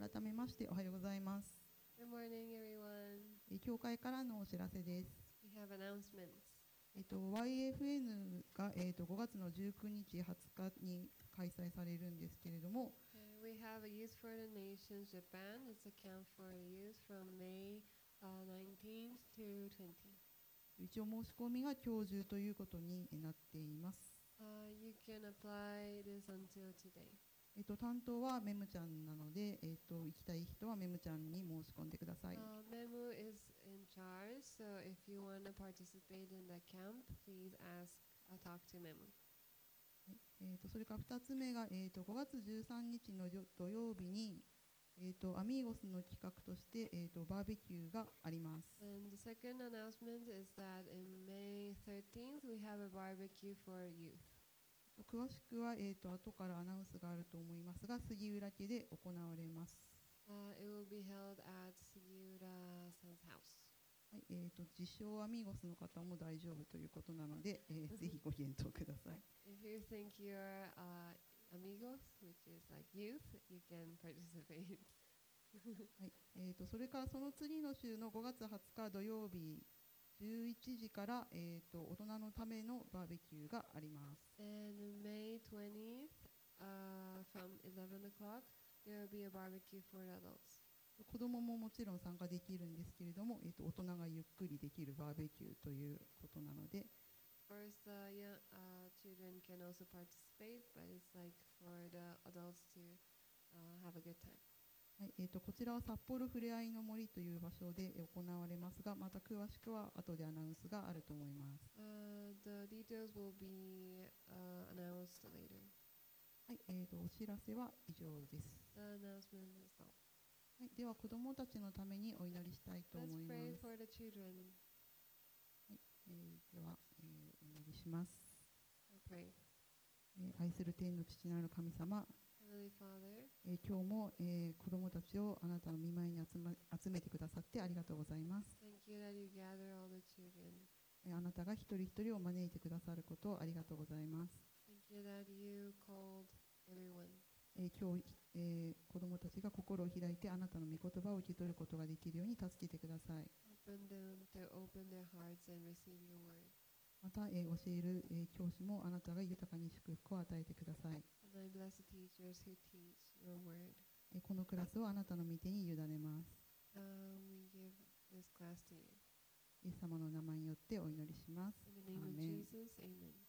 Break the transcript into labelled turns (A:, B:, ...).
A: 改めましておはようございます。
B: Good morning, everyone.
A: 教会からのお知らせです。
B: We have announcements.
A: YFN が、5月の19日、20日に開催されるんですけれども、
B: We have a Youth for the Nations Japan. It's a camp for the youth from May 19th to 20th.
A: 一応申し込みが今日中ということになっています。
B: You can apply this until today.
A: 担当はメムちゃんなので、行きたい人はメムちゃんに申し込んでください。
B: Memu is in charge, so if you want to participate in the camp, please talk to Memu.
A: それから2つ目が、5月13日の土曜日に、アミーゴスの企画として、バーベキューがあります。
B: And the second announcement is that in May 13th, we have a barbecue for youth.
A: 詳しくは、後からアナウンスがあると思いますが、杉浦家で行われます。
B: It will be held at Sugiura-san's house.
A: はい、自称アミーゴスの方も大丈夫ということなので、ぜひご検討ください。
B: If you think you're amigos, which is like youth, you can participate.
A: はい、それからその次の週の5月20日土曜日11時から、大人のためのバーベキューがあります。
B: And May 20th, from 11 o'clock, there will be a barbecue for adults.
A: 子供ももちろん参加できるんですけれども、大人がゆっくりできるバーベキューということなので、
B: Of course, the children can also participate, but it's like for the adults to have a good time.
A: はい、こちらは札幌ふれあいの森という場所で行われますが、また詳しくは後でアナウンスがあると思います。
B: The details will be announced later.
A: はい、お知らせは以上です。
B: The announcement is all.
A: はい、では子どもたちのためにお祈りしたいと思い
B: Let's
A: ま
B: pray
A: す。
B: for the children.
A: はい、では、お祈りします。
B: I pray.
A: 愛する天の父なる神様、
B: Heavenly Father,
A: 今日も、子どもたちをあなたの御前に集めてくださってありがとうございます。
B: thank you that you gather all the children.
A: あなたが一人一人を招いてくださることをありがとうございます。
B: Thank you that you called everyone.
A: 今日、子どもたちが心を開いてあなたの御言葉を受け取ることができるように助けてください。
B: Open them to open their hearts and receive your word.
A: また、教える、教師もあなたが豊かに祝福を与えてください。
B: And I bless the teachers who teach your word.
A: このクラスをあなたの御手に委ねます。
B: We give this class to you.
A: イエス様の名前によってお祈りします。
B: In the name of
A: アーメン。
B: Jesus, amen.